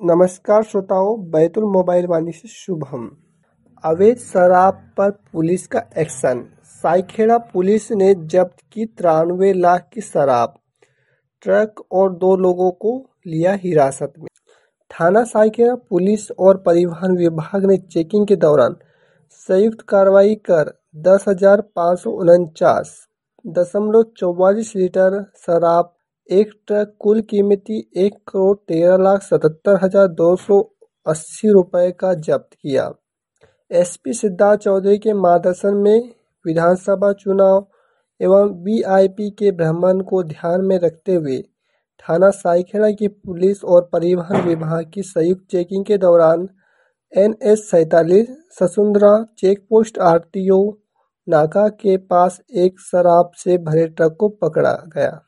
नमस्कार श्रोताओं, बैतुल मोबाइल वाणी से शुभम। अवैध शराब पर पुलिस का एक्शन। सायखेड़ा पुलिस ने जब्त की 93 लाख की शराब, ट्रक और 2 लोगों को लिया हिरासत में। थाना सायखेड़ा पुलिस और परिवहन विभाग ने चेकिंग के दौरान संयुक्त कार्रवाई कर 10,549.44 लीटर शराब, एक ट्रक कुल कीमती 1,13,77,280 रुपये का जब्त किया। एसपी सिद्धार्थ चौधरी के मार्गदर्शन में विधानसभा चुनाव एवं वीआईपी के भ्रमण को ध्यान में रखते हुए थाना सायखेड़ा की पुलिस और परिवहन विभाग की संयुक्त चेकिंग के दौरान NH 47 ससुंदरा चेकपोस्ट RTO नाका के पास एक शराब से भरे ट्रक को पकड़ा गया।